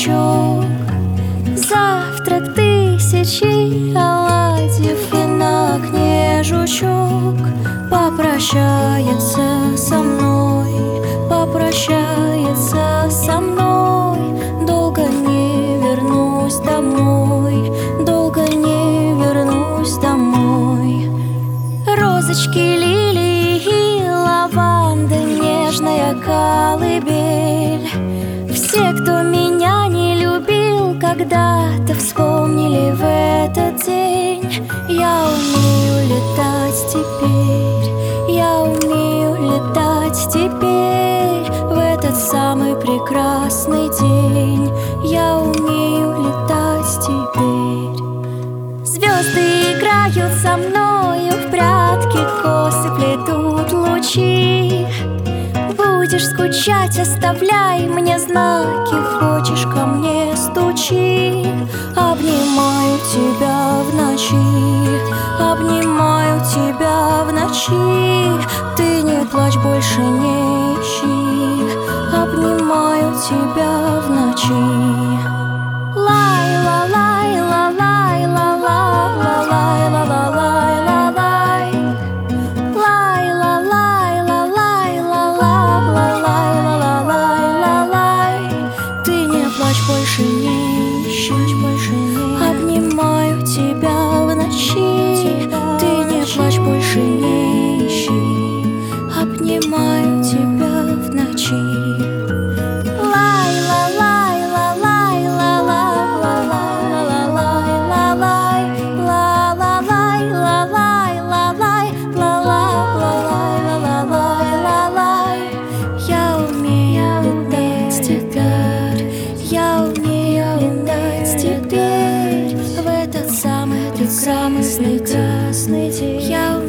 жучок. Завтрак тысячи оладьев, и на окне жучок попрощается со мной, попрощается со мной. Долго не вернусь домой, долго не вернусь домой. Розочки, лилии и лаванды, нежная колыбель. Все, кто меня не любил, когда-то вспомнили в этот день. Я умею летать теперь, я умею летать теперь. В этот самый прекрасный день я умею летать теперь. Звезды играют со мною в прятки, косы плетут лучи. Будешь скучать, оставляй мне знаки, хочешь ко мне стучи. Обнимаю тебя в ночи, обнимаю тебя в ночи. Ты не плачь, больше не ищи, обнимаю тебя в ночи. Лай ла лай ла лай ла ла ла лай ла ла лай ла лай. Лай ла лай ла лай ла ла ла лай ла ла лай ла лай. Ты не плачь, больше не ищи, обнимаю тебя в ночи. Ты не плачь, больше не ищи, обнимаю тебя в ночи. Теперь в этот самый прекрасный день я